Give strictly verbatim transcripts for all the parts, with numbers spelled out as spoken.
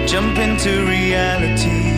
jump into reality.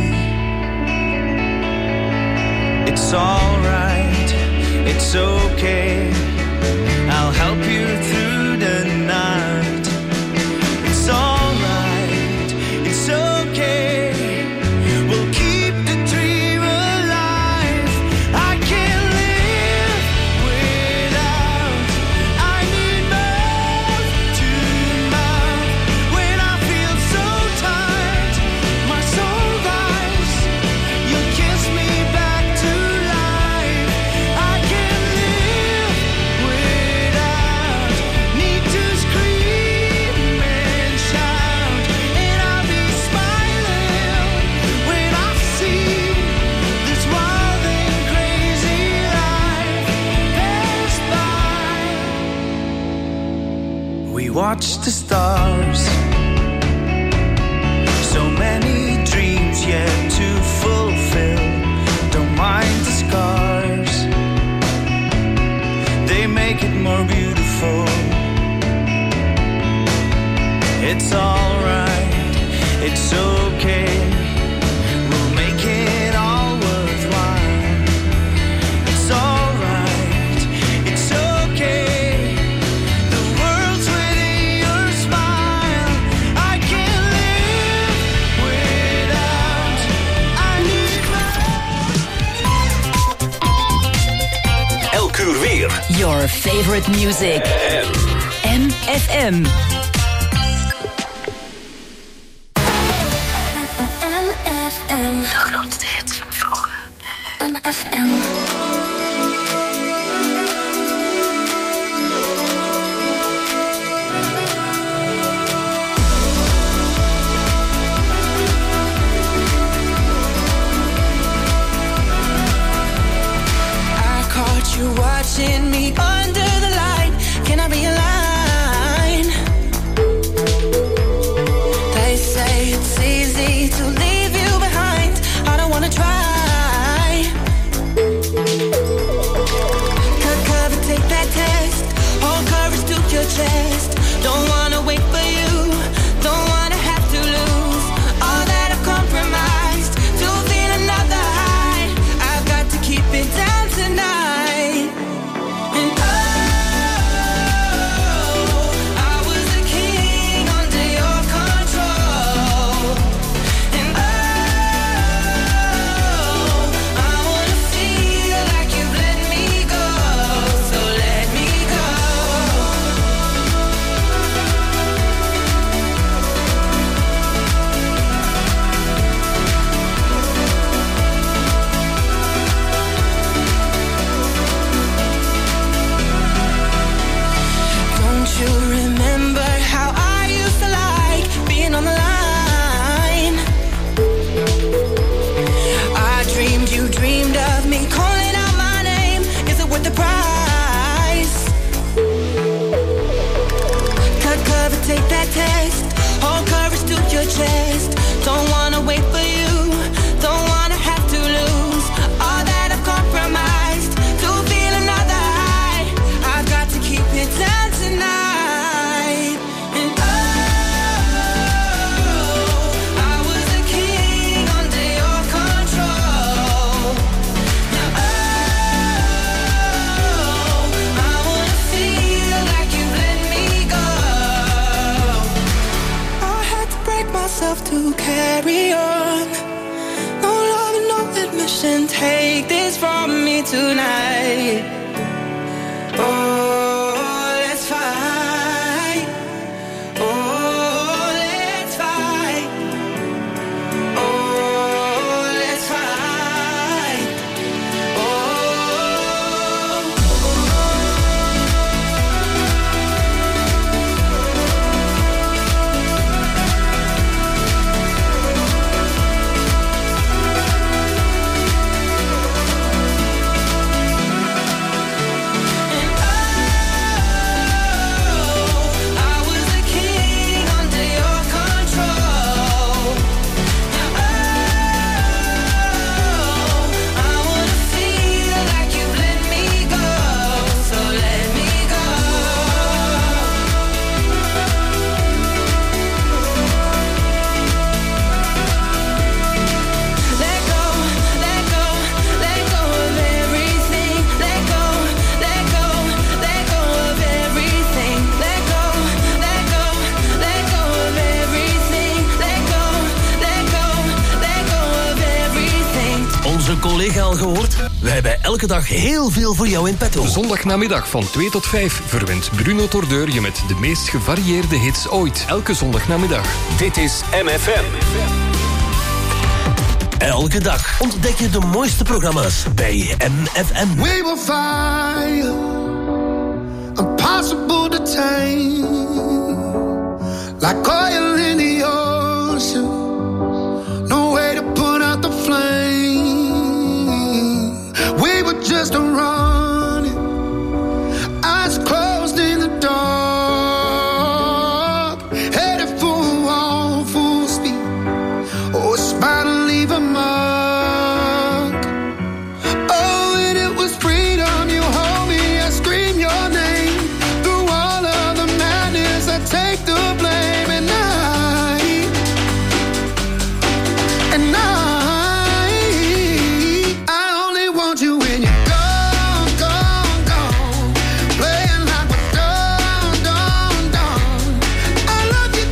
It's alright, it's okay, I'll help you through the night. It's alright, it's okay, we'll keep the dream alive. I can't live without, I need mouth to mouth. When I feel so tired, my soul dies, you kiss me back to life. I can't live without, need to scream and shout, and I'll be smiling when I see this wild and crazy life pass by. We watch the stars, so many dreams yet to fulfill. Don't mind the scars, they make it more beautiful. It's alright, it's okay, we'll make it all worthwhile. It's alright, it's okay, the world's within your smile. I can't live without, I need my Elk uur weer. Your favorite music. M F M. De grootste hits van vroeger. M F M. I caught you watching me under the light. Can I realign? They say it's easy to leave you behind. I don't wanna try. Cut cover, take that test. Hold courage to your chest. Don't wanna wait for you. Don't wanna have to lose all that I've compromised to feel another high. I've got to keep it down tonight. And oh, I was a king under your control. And oh, I wanna feel like you've let me go. So let me go. Don't you remember how I used to like being on the line? I dreamed you dreamed of me calling out my name. Is it worth the price? Cut cover, take that test. Hold courage to your chest. Don't wanna wait for you. Don't wanna have to lose all that I've compromised to feel another high. I've got to keep it down tonight. And oh, I was a king under your control. Now oh, I wanna feel like you've let me go. I had to break myself to carry on. No love and no admission. Take this from me tonight. Oh, let's fight. Oh, let's fight. Oh, let's fight. Oh. And I collega al gehoord? Wij hebben elke dag heel veel voor jou in petto. Zondagnamiddag van twee tot vijf verwint Bruno Tordeur je met de meest gevarieerde hits ooit. Elke zondagnamiddag. Dit is M F M. Elke dag ontdek je de mooiste programma's bij M F M. We will fire, impossible to tame, like oil in the ocean, no way to put out the flame. We were just running, eyes closed in the dark, headed for a wall, full speed. Oh, it's about to leave a mark. Oh, and it was freedom. You hold me, I scream your name. Through all of the madness, I take the blame. And I, and I, I only want you when you're gone, gone, gone. Playing like we're done, done, done. I love you,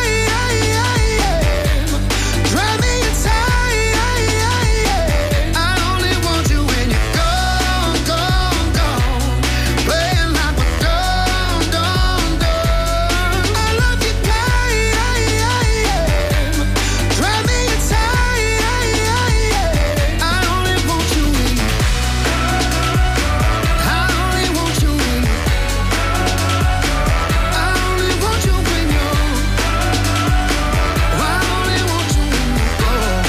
drive me inside. I only want you when you're gone, gone, gone. Playing like we're done, done, done. I love you, drive me inside. I only want you when you, I only want you when you, I only want you when you're, I only want you when you're gone.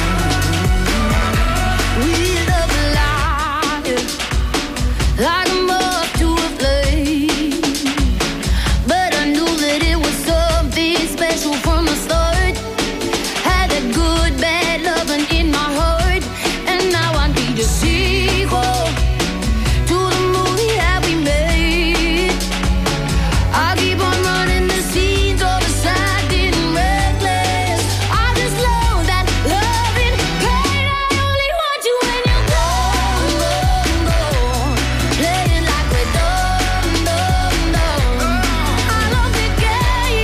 We love life like a moth to a flame, but I knew that it was something special from the start. Had that good, bad loving in my heart, and now I need a sequel to the movie that we made. I keep on running the scenes all beside and reckless. I just love that loving pain. I only want you when you're gone, gone, gone. Playing like we're done, done, done. I love the game,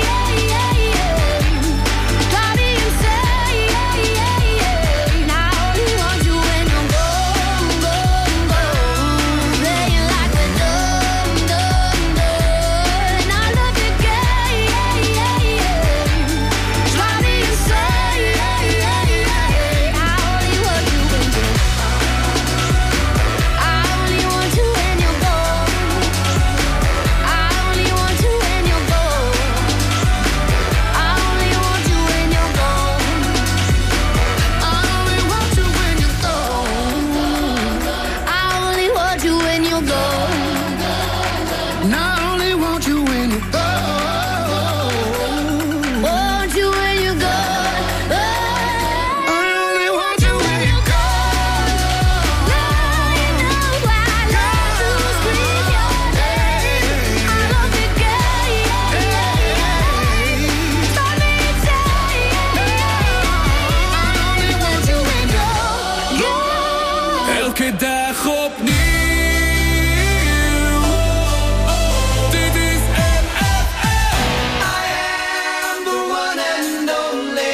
got me insane. I only want you when you're gone, gone, gone. Playing like we're done, done, done. I love the game, drive me insane. I only want you when you're, I only want you when you're gone. I only want you when you're gone. I only want you when you're gone. I only want you when you're gone. I only want you when you're gone. And I only want you when you're gone. Want you when you're gone. I only want you when you're gone. Now you know I love to scream your name. I love the game, drive me insane. I only want you when you're gone. Elke dag opnieuw. Dit is M F M. I am the one and only.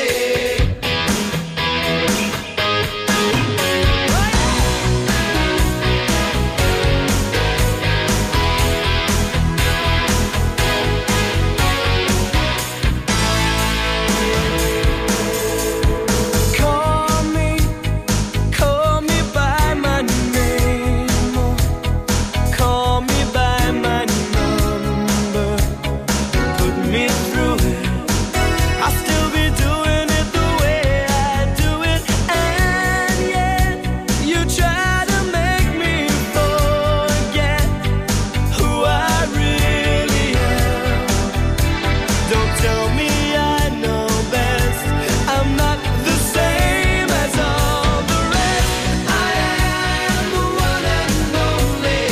Call me, call me by my name, call me by my number, put me through it. I'll still be doing it the way I do it, and yet you try to make me forget who I really am. Don't tell me I know best. I'm not the same as all the rest. I am the one and only.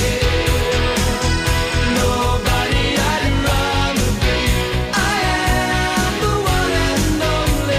Nobody I'd rather be. I am the one and only.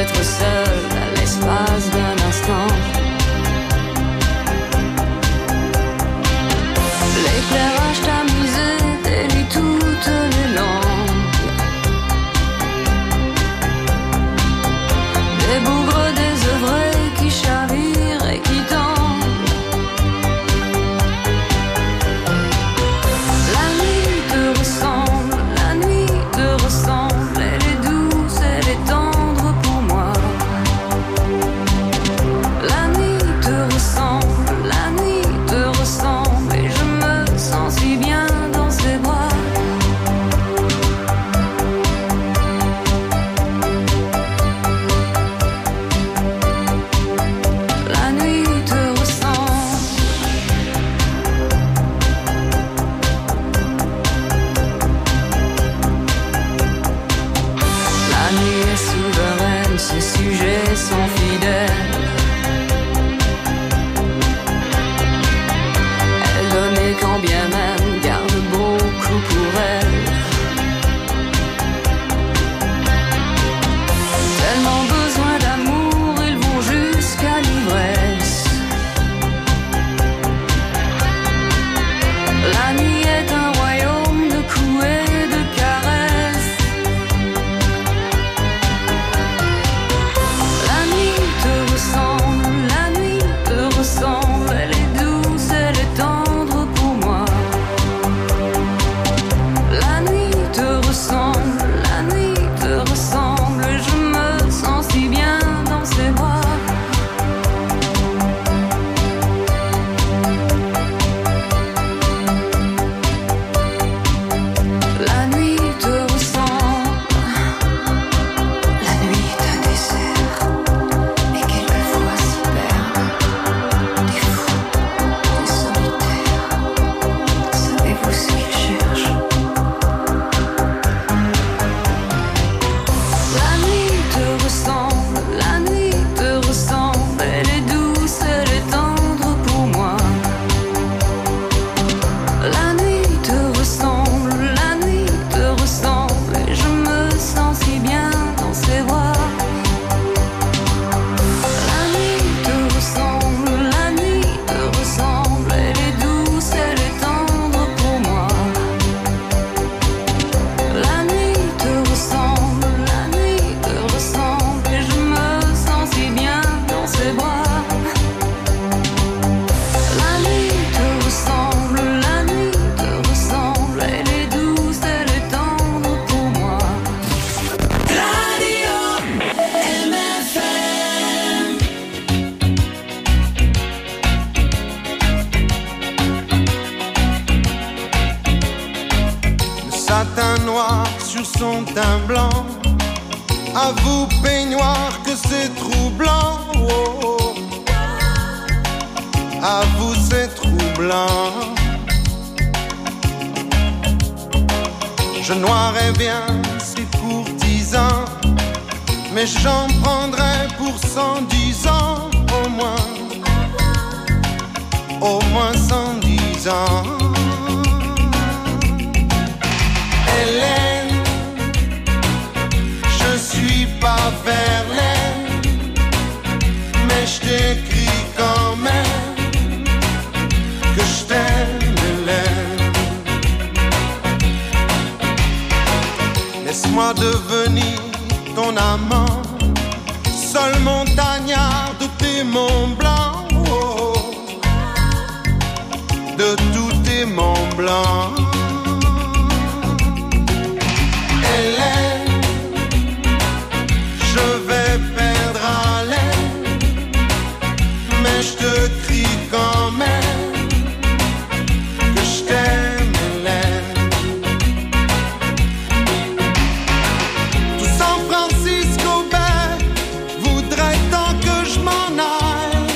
d'être seul à l'espace d'un instant. L'éclairage tamisé délie toutes les langues. Des bougres désœuvrés qui chavirent et qui tendent. La nuit te ressemble, la nuit te ressemble. Elle est douce, elle est tendre pour moi. La nuit te ressemble, la nuit te ressemble. Et je me sens si bien dans ses bras. La nuit te ressemble. La nuit est souveraine, ses sujets sont fidèles. Elle donne et quand bien même garde beaucoup pour elle. Tellement besoin d'amour, ils vont jusqu'à l'ivresse. La nuit est un royaume de coups et de caresses. La nuit te ressemble, la nuit te ressemble. Elle est douce, elle est tendre pour moi. La nuit te ressemble, la nuit te ressemble. Je me sens si bien dans ses bras. La nuit te ressemble. La nuit est un désert, et quelquefois s'y perdent des fous, des solitaires. Savez-vous ce qu'ils cherchent? La nuit te ressemble, la nuit te ressemble. Elle est douce, elle est tendre pour moi. La nuit te ressemble, la nuit te ressemble. Et je me sens si bien dans ses bras. La nuit te ressemble, la nuit te ressemble. Elle est douce, elle est tendre pour moi. La nuit te ressemble, la nuit te ressemble. Et je me sens si bien dans ses bras. La nuit te ressemble, la nuit te ressemble. Elle est douce, elle est tendre pour moi. Radio M F M. Le satin noir sur son teint blanc. À vous peignoir que c'est troublant. Oh, oh. À vous c'est troublant. Je noirais bien ces courtisans, mais j'en prendrais pour cent dix ans au moins. Au moins cent dix ans. Hélène, je suis pas Verlaine, mais je t'écris quand même que je t'aime, Hélène. Laisse-moi devenir ton amant, seul montagnard de tes monts blancs, oh, de tous tes monts blancs. Hélène, je vais perdre haleine, mais je te crie quand même que je t'aime, Hélène. Tout San Francisco Bay voudrait tant que je m'en aille.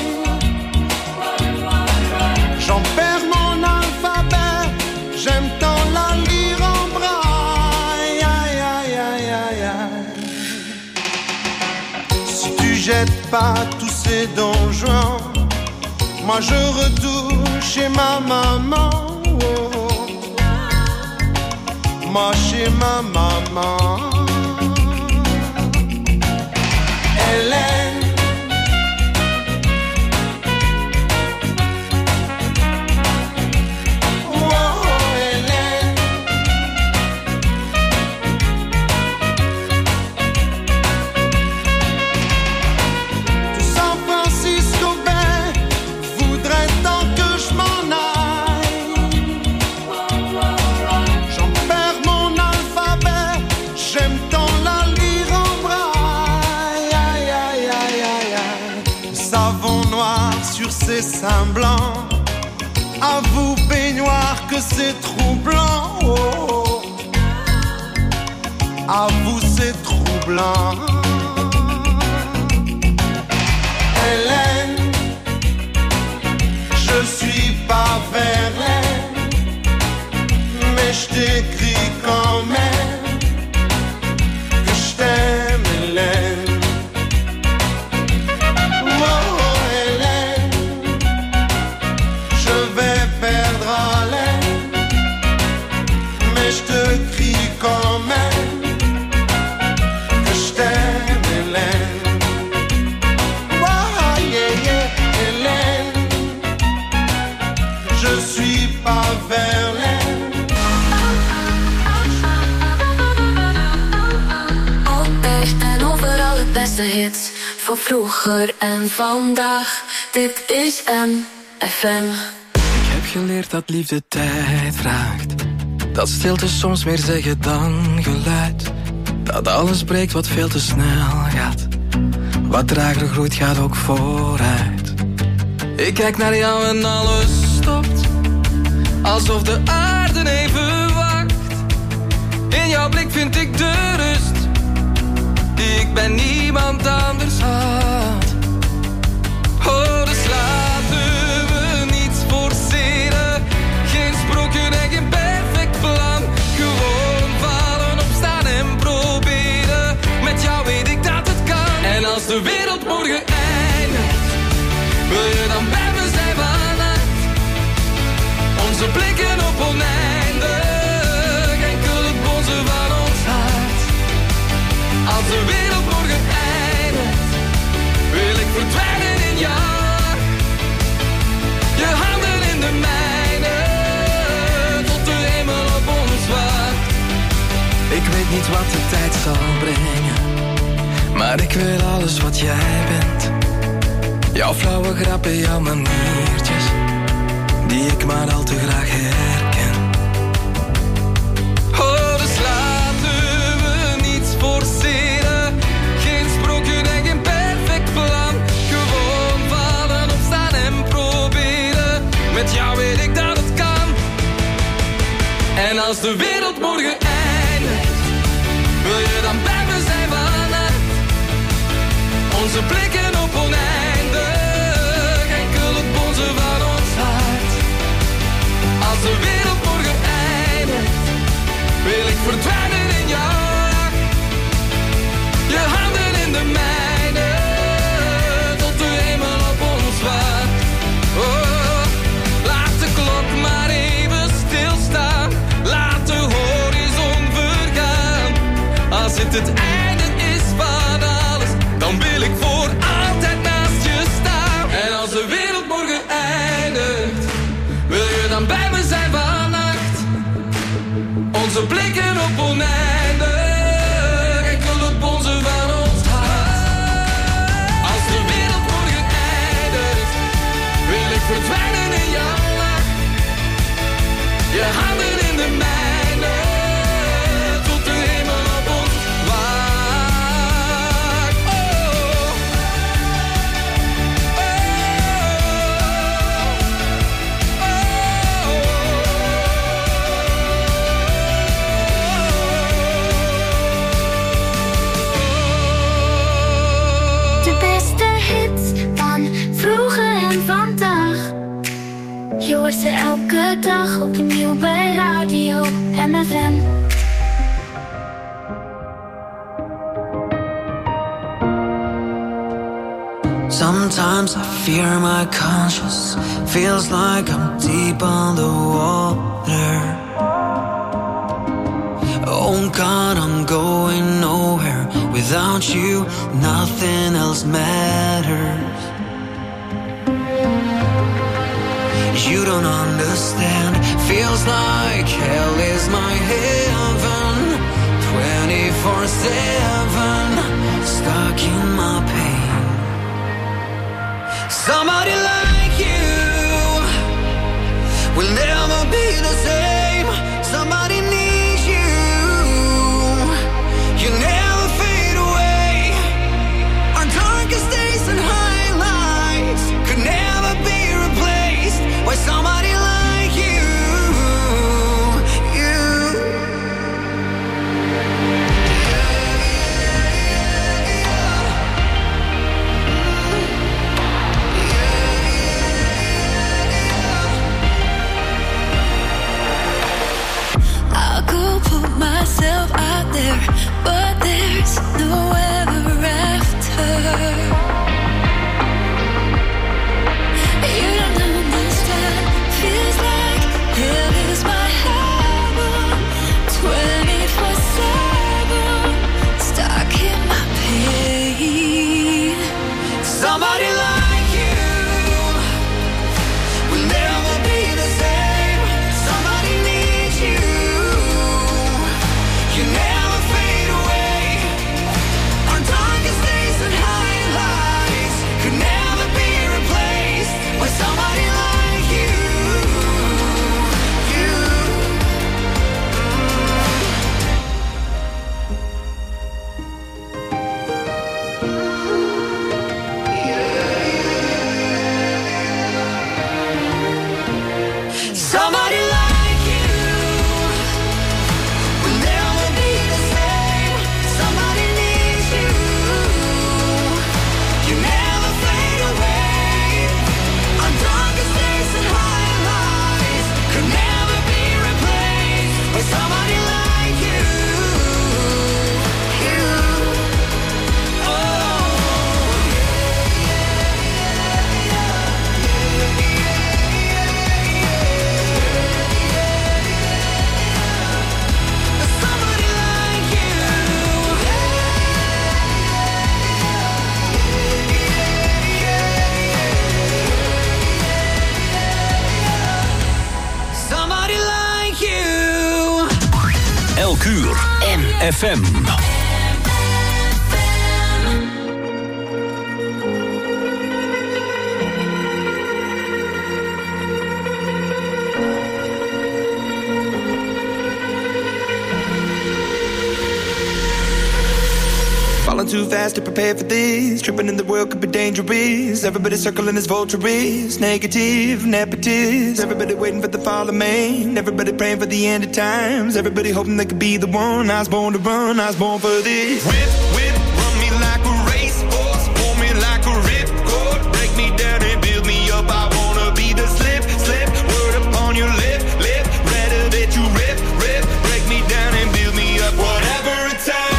J'en perds mon alphabet, j'aime tant la lire en braille. Aïe, aïe, aïe, aïe, aïe. Si tu jettes pas tous ces donjons, moi je retourne chez ma maman. Oh, oh. Moi chez ma maman. savon noir sur ses seins blancs. À vous, baignoire, que c'est troublant. Oh, à vous, c'est troublant. Hélène, je suis pas Verlaine, mais je t'écris quand même que je t'aime, Hélène. Je te crie quand même que je t'aime, Hélène. Oh, yeah, yeah, Hélène. Je suis pas Verlaine. Altijd en overal het beste hits. Van vroeger en vandaag. Dit is M F M. Ik heb geleerd dat liefde tijd vraagt. Dat stilte soms meer zeggen dan geluid. Dat alles breekt wat veel te snel gaat. Wat trager groeit gaat ook vooruit. Ik kijk naar jou en alles stopt. Alsof de aarde even wacht. In jouw blik vind ik de rust die ik bij niemand anders had. Oh, dus laten we niets forceren. Geen sprookje en geen perfect plan. Gewoon vallen, opstaan en proberen. Met jou weet ik dat het kan. En als de wereld morgen eindigt, wil je dan bij me zijn vannacht? Onze blikken op oneindig, enkel het bonzen van ons hart. Als de wereld morgen eindigt, wil ik verdwijnen in jou. Je handen in de mijne, tot de hemel op ons wacht. Ik weet niet wat de tijd zal brengen, maar ik wil alles wat jij bent. Jouw flauwe grappen, jouw maniertjes, die ik maar al te graag herken. Oh, dus laten we niets forceren. Geen sprookje en geen perfect plan. Gewoon vallen, opstaan en proberen. Met jou weet ik dat het kan. En als de wereld morgen eindigt, wil je dan bij me zijn vannacht? Onze blikken op oneindig, enkel het bonzen van ons hart. Als de wereld morgen eindigt, wil ik verdwijnen in jou. Je handen in de mijne, tot de hemel op ons wacht. Oh, laat de klok maar even stilstaan. Laat de horizon vergaan. Als het het einde is van alles, dan wil ik voor altijd naast je staan. En als de wereld morgen eindigt, wil je dan bij me zijn vannacht? Onze blikken op oneindig, enkel het bonzen van ons hart. Als de wereld morgen eindigt, wil ik verdwijnen in jouw lach. Je handen in de mijne, tot de hemel op ons wacht. Oh, oh, De beste hits van vroeger en vandaag. Je hoort ze elke dag opnieuw bij Radio M F M. Sometimes I fear my conscience. Feels like I'm deep underwater. Oh God, I'm going nowhere. Without you, nothing else matters. You don't understand. Feels like hell is my heaven. twenty-four seven, stuck in my pain. Somebody like you will never be the same. Somebody needs you. You never fade away. Our darkest days and highlights. F M. Falling too fast to prepare for this. Tripping in the world could be dangerous. Everybody circling as vultures. Negative, nepotist. Everybody waiting for the fall of man. Everybody praying for the end of times. Everybody hoping they could be the one. I was born to run, I was born for this. Whip, whip, run me like a racehorse. Pull me like a ripcord. Break me down and build me up. I wanna be the slip, slip. Word upon your lip, lip. Rather that you rip, rip. Break me down and build me up. Whatever it takes.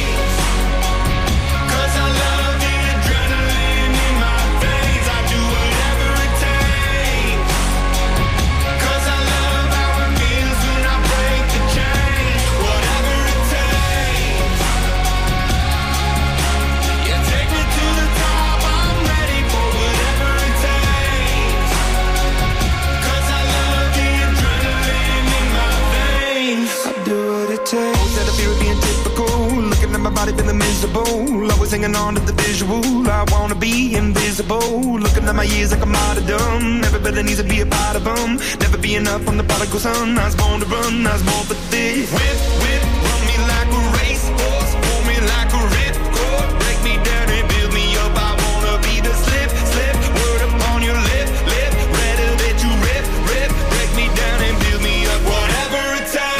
My body feeling miserable, always hanging on to the visual. I wanna be invisible, looking at my years like I'm martyrdom. Everybody needs to be a part of them. Never be enough from the prodigal son. I was born to run, I was born for this. Whip, whip, run me like a racehorse. Pull me like a ripcord. Break me down and build me up. I wanna be the slip, slip. Word upon your lip, lip. Rather that you rip, rip. Break me down and build me up. Whatever it takes.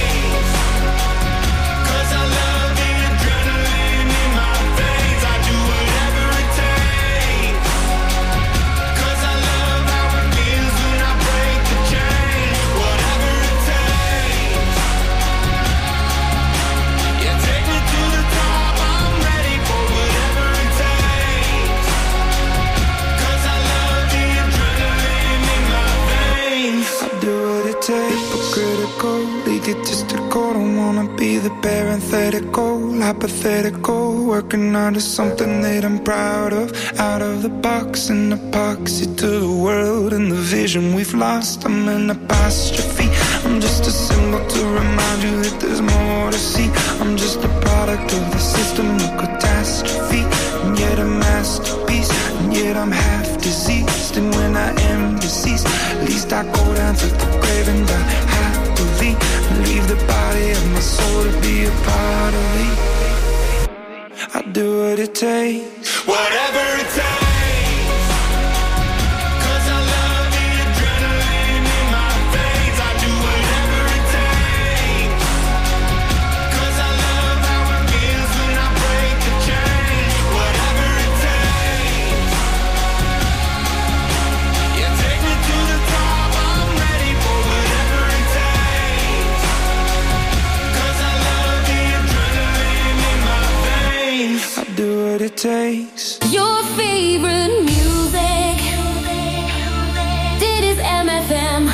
Egotistical, don't wanna be the parenthetical, hypothetical, working out of something that I'm proud of. Out of the box, an epoxy to the world and the vision we've lost. I'm an apostrophe, I'm just a symbol to remind you that there's more to see. I'm just a product of the system of catastrophe, and yet a masterpiece, and yet I'm half diseased. And when I am deceased, at least I go down to the grave and die happily. Leave the body of my soul to be a part of me. I'll do what it takes. Whatever it takes. It takes your favorite music. Dit is M F M.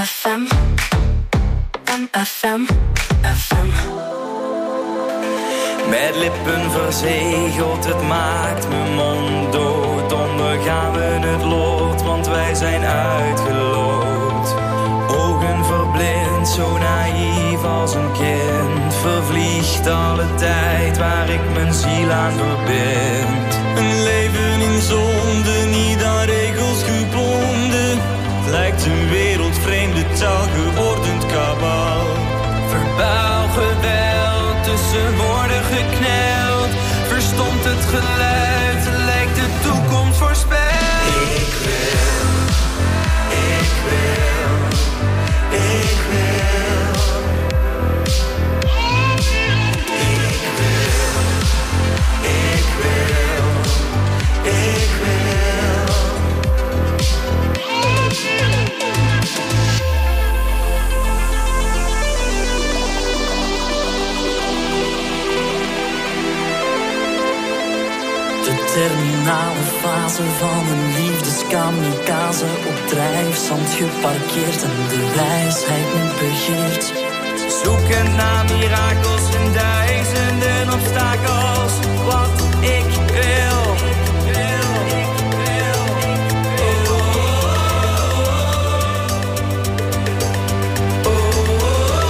F M, F M, F M. Met lippen verzegeld, het maakt mijn mond dood. Ondergaan we het lot, want wij zijn uitgeloot. Ogen verblind, zo naïef als een kind. Vervliegt alle tijd waar ik mijn ziel aan verbind. Een leven in zonde, niet aan regels gebonden. Het lijkt een wereldvreemde taal, geordend kabaal. Verbaal geweld, tussen woorden gekneld. Verstomt het geluid, lijkt de toekomst voorspeld. Ik wil, ik wil, ik wil. Ik wil, ik wil, ik wil. De terminale fase van een liefdeskamikaze op drijfzand geparkeerd en de wijsheid niet begeerd. Zoeken naar mirakels en duizenden obstakels. Wat ik wil, ik wil, ik wil, ik wil. Oh, oh,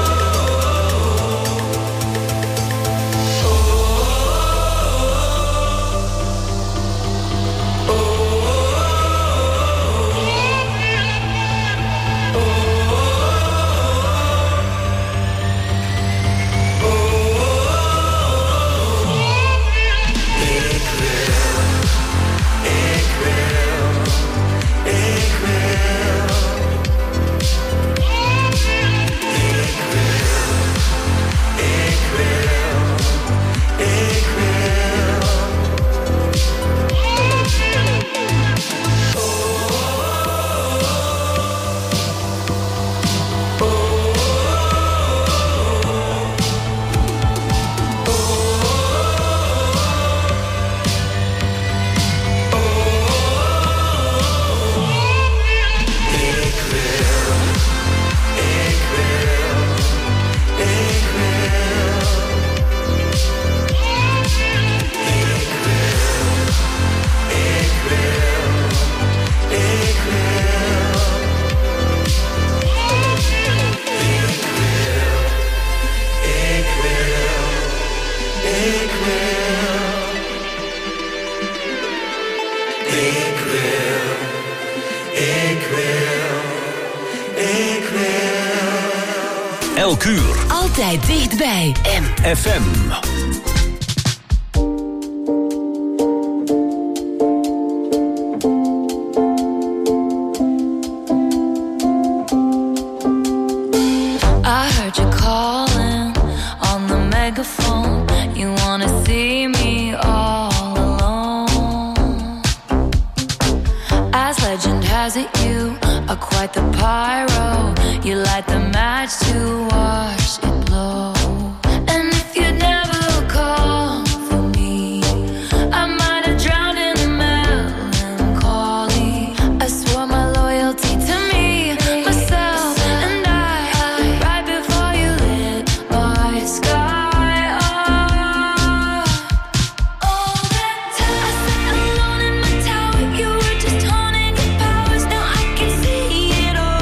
Elk uur. Altijd dichtbij. M. F M. I heard you calling on the megaphone. You wanna see me all alone. As legend has it, you are quite the pyro. You light the match to watch it blow. And if you'd never come for me, I might have drowned in the melancholy. I swore my loyalty to me, myself, and I, right before you lit my sky up. All that time I sat alone in my tower, you were just honing your powers. Now I can see it all.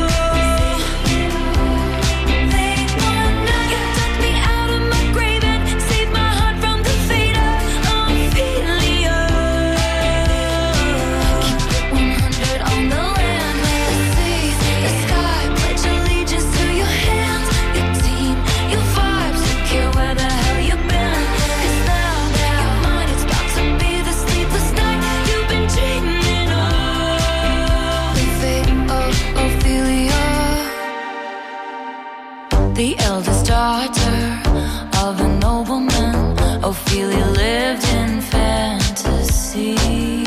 The eldest daughter of a nobleman, Ophelia lived in fantasy.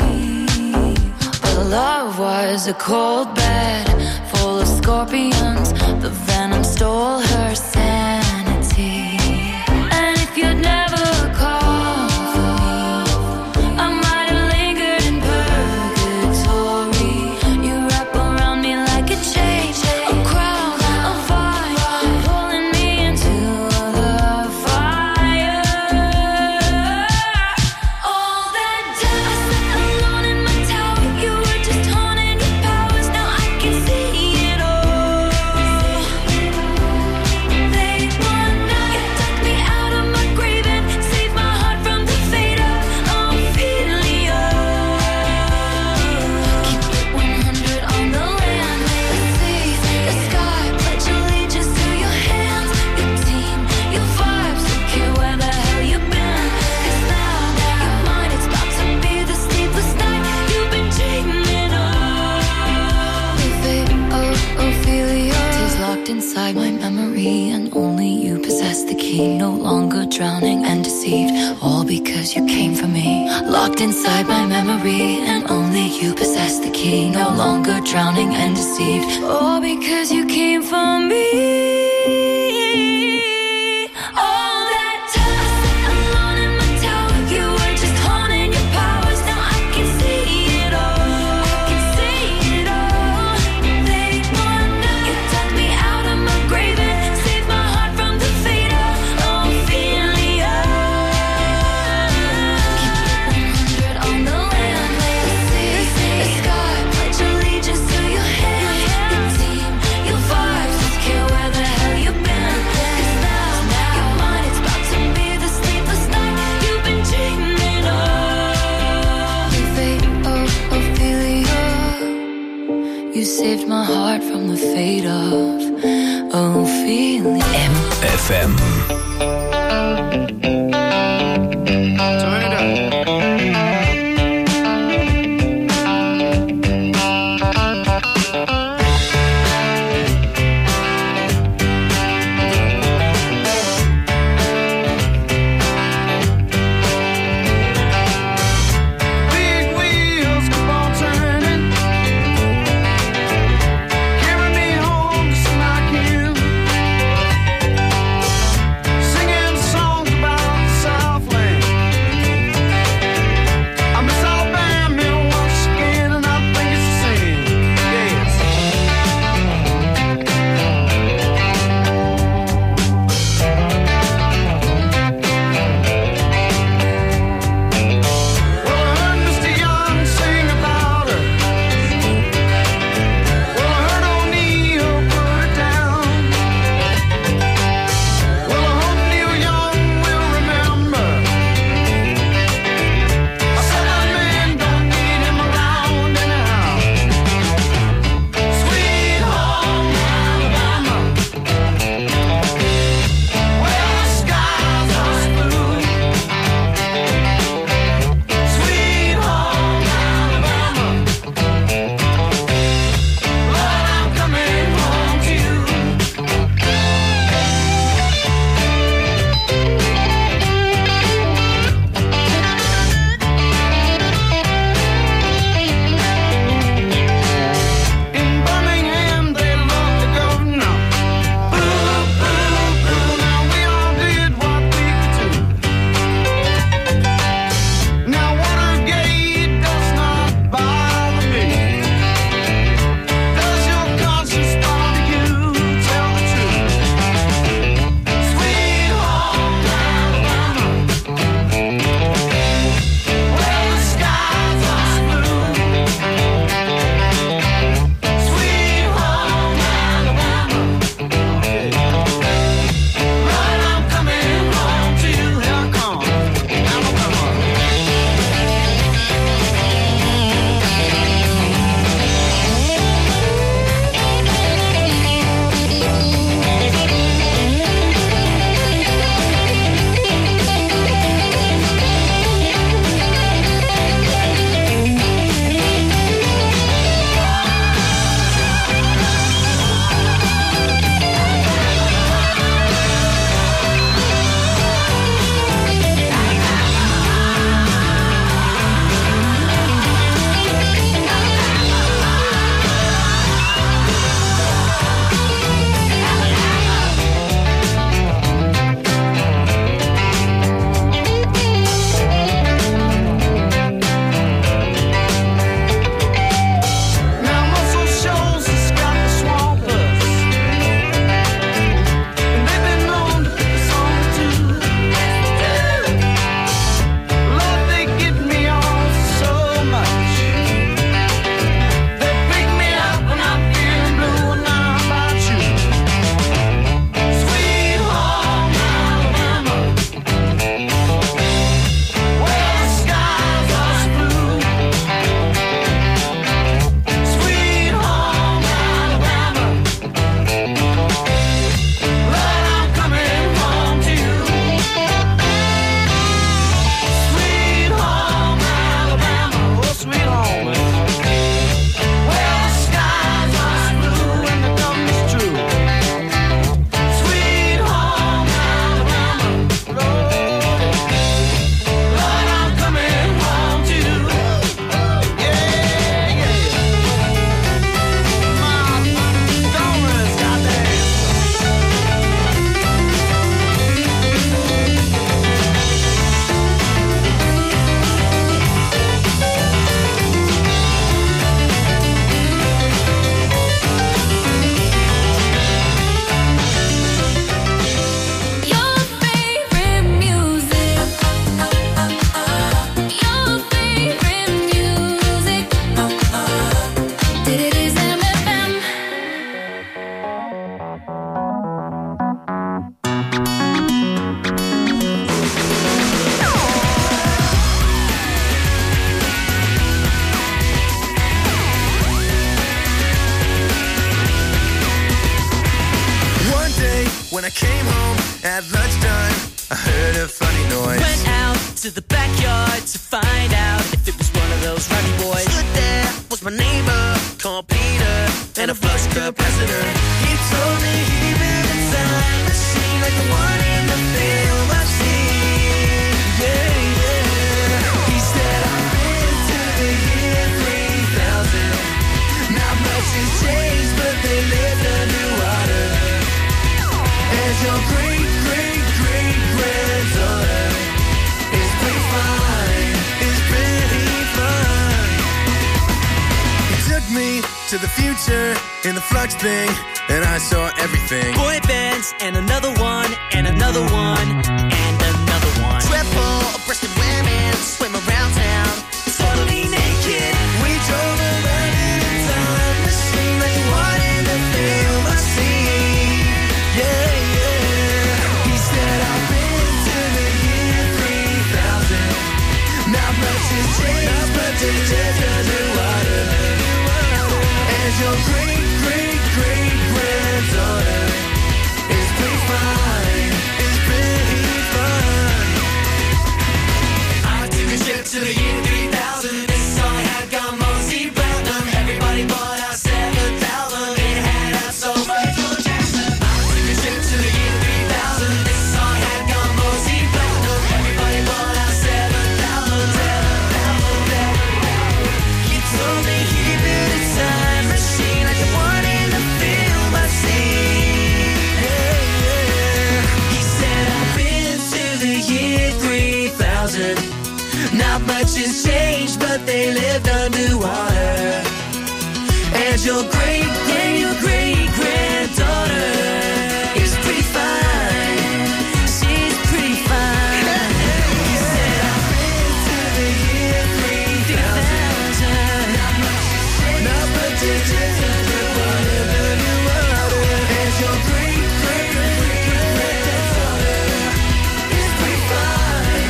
But love was a cold bed full of scorpions. The venom stole her sanity. And if you'd never come for me, I might have lingered in purgatory. You wrap around me like a chain, a cry. inside my memory, and only you possess the key. No longer drowning and deceived, all because you came for me. Locked inside my memory, and only you possess the key. No longer drowning and deceived, all because you came for me. Saved my heart from the fate of Ophelia. M F M. Turn it up. Singing When I came home at lunchtime, I heard a funny noise. Went out to the backyard to find out if it was one of those rowdy boys. Stood there was my neighbor called Peter, and a flush capacitor. He told me he built a time machine like the one in the film I've seen. Yeah, yeah. He said I've been to the year three thousand. Not much has changed, but they lived underwater. As your great, great, great granddaughter is pretty fine, is pretty fine. He took me to the future in the flux thing, and I saw everything. Boy bands, and another one, and another one, and another one. Triple-breasted women swim around town, totally naked. We drove around in a time machine like the one in the film I've seen. Yeah, yeah. He said I've been to the year three thousand. Not much has changed, but they lived underwater. As your great, great, great granddaughter is pretty fine, is pretty fine. I took a trip to the year three thousand. This song had gone mostly platinum. Everybody bought our seventh album. It had us so Michael Jackson. I took a trip to the year three thousand. This song had gone mostly platinum. Everybody bought our seventh album. Seventh album, album. He told me he built a time machine like the one in the film I've seen. Yeah, yeah. He said I've been to the year three thousand. Not much has changed, but they lived underwater. And your great, great, your great granddaughter is pretty fine. She's pretty fine. He said I've been to the year three thousand. Not much has changed, not much has changed, but they lived underwater. And your great, great, great granddaughter is pretty fine.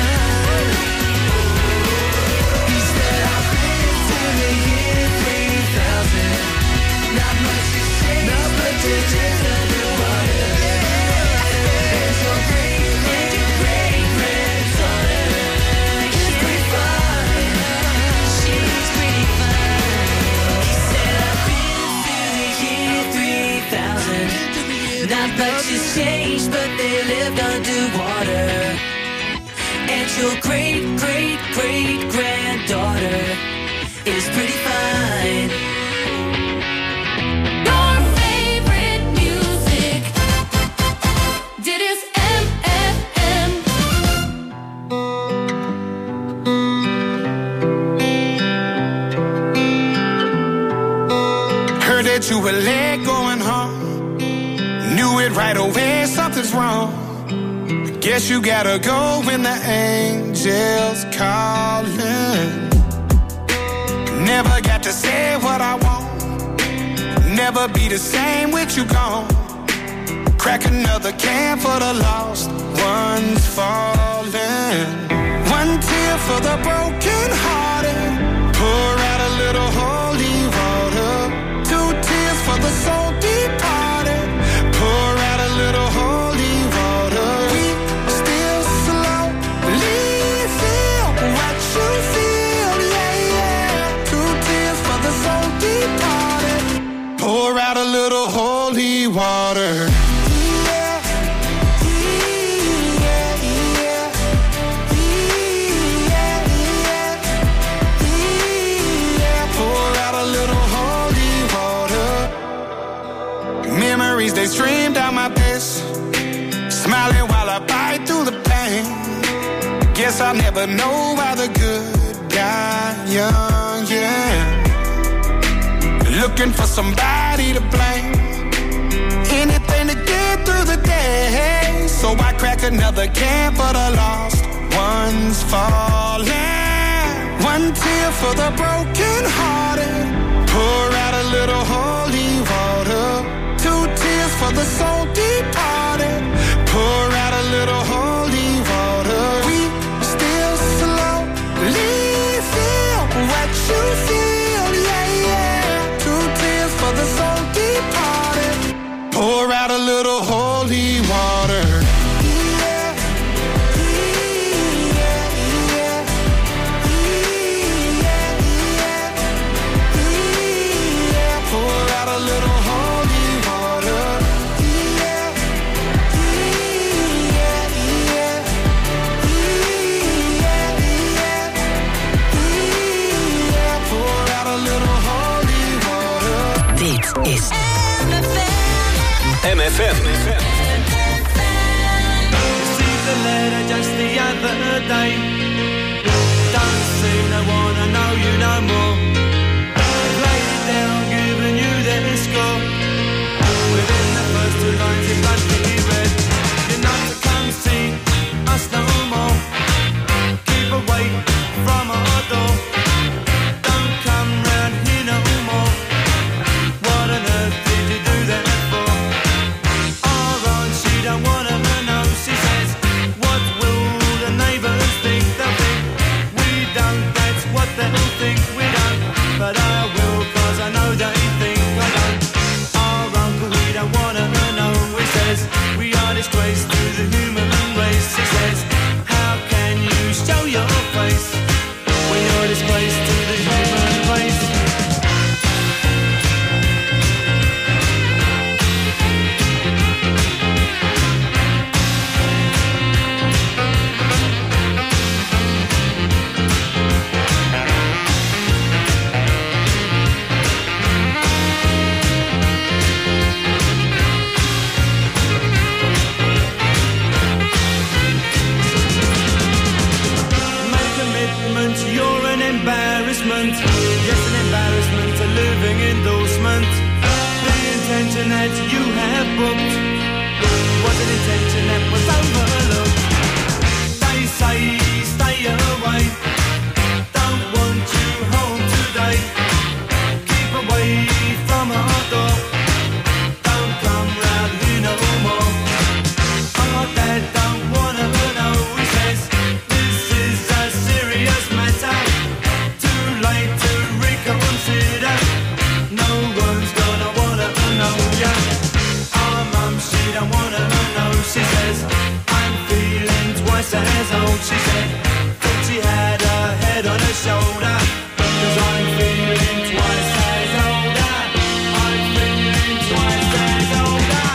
He said I've been to the year three thousand. Not much has changed, not much has changed underwater. And your great, great, great granddaughter is pretty fine. She's pretty fine. He said I've been to the year three thousand. Not much has changed, but they lived underwater. And your great, great, great granddaughter is pretty fine. Your favorite music. Dit is M F M. Heard that you were late going home. Knew it right away, something's wrong. Guess you gotta go when the angels calling. Never got to say what I want. Never be the same with you gone. Crack another can for the lost ones falling. One tear for the broken hearted. Pour out a little holy water. Two tears for the soul departed. Pour out a little holy water. We still slowly feel what you feel, yeah, yeah. Two tears for the soul departed. Pour out a little holy water. Yeah, yeah, yeah. Yeah, yeah, yeah. Pour out a little holy water. Memories, they stream down my face. Smiling while I bite through the pain. Guess I'll never know why the good die young, yeah. Looking for somebody to blame. Anything to get through the day. So I crack another can for the lost ones falling. One tear for the broken hearted. Pour out a little holy water. Two tears for the soul departed. Pour out a little holy water. We still slowly feel what you feel, yeah, yeah. Two tears for the soul departed. Pour out a little holy M F M. Received the letter just the other day. Don't seem to wanna know you no more. I've laid it down, given you the score. Within the first two lines it must be read. You're not to come see us no more. Keep away from our door. Don't come round here no more. What on earth did you do that for? Alright, she don't wanna know. She says, what will the neighbours think? They'll think we don't, that's what they'll think. We don't, but I will, cause I know they think I don't. Our uncle, he don't wanna know. He says, we are disgrace to the human race. He says, how can you show your face when you're disgrace to the human race? You're an embarrassment. Yes, an embarrassment, a living endorsement. The intention that you have booked was an intention that was overlooked. They say stay away, don't want you home today. Keep away from our door. Don't come round here no more. Our dad don't wanna know. He says this is a serious matter. Too late to reconsider. No one's gonna wanna know ya. Our mum, she don't wanna know. She says I'm feeling twice as old. She said thought she had her head on her shoulder. Cause I'm feeling twice as older. I'm feeling twice as older.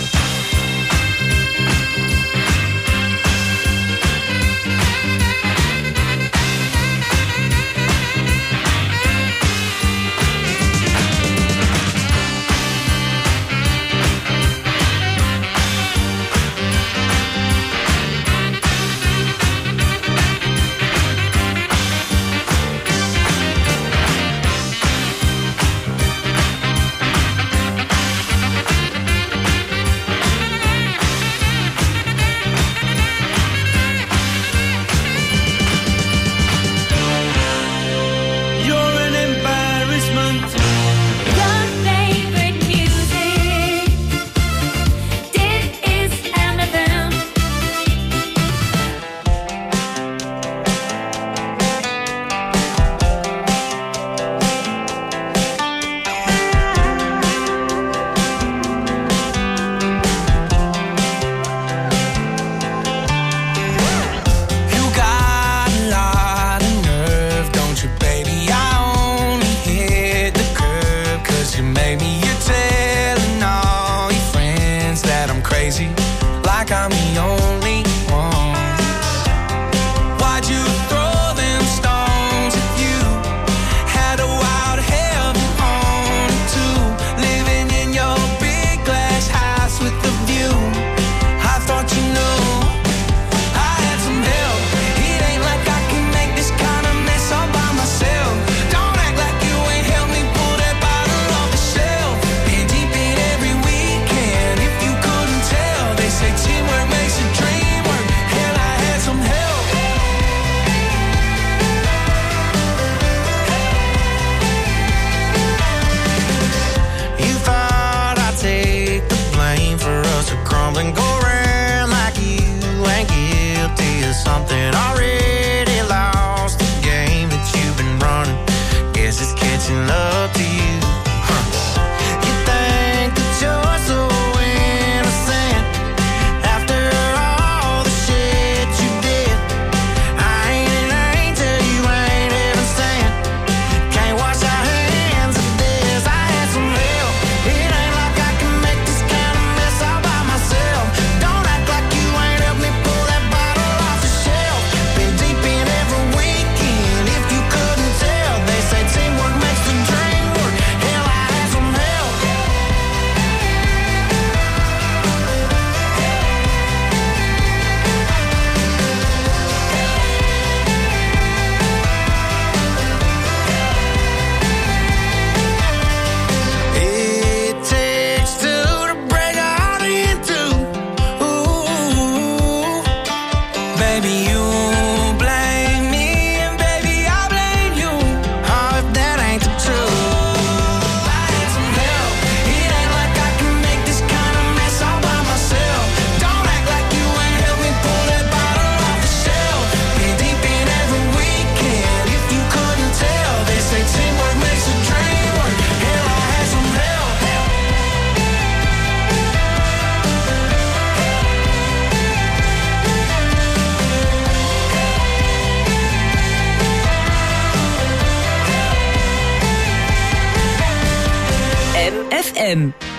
You're an embarrassment. Your favorite music. This is M F M. You got a lot of nerve, don't you, baby? I only hit the curb 'cause you made me. You're telling all your friends that I'm crazy, like I'm the only one. Why'd you throw them stones if you had a wild heaven on it too? Living in your big glass house with the view. I thought you knew I had some help. It ain't like I can make this kind of mess all by myself. Don't act like you ain't helped me pull that bottle off the shelf. Been deep in every weekend, if you couldn't tell. They say teamwork makes the dream work. Hell, I had some help. You thought I'd take the blame for us to crumble and go round like you ain't guilty of something. Already lost the game that you've been running. Guess it's catching up to you. Huh. You think that you're so innocent after all the shit you did. I ain't an angel, you ain't heaven sent. Can't wash our hands of this. I had some help. It ain't like I can make this kind of mess all by myself. Don't act like you ain't helped me pull that bottle off the shelf. Been deep in M.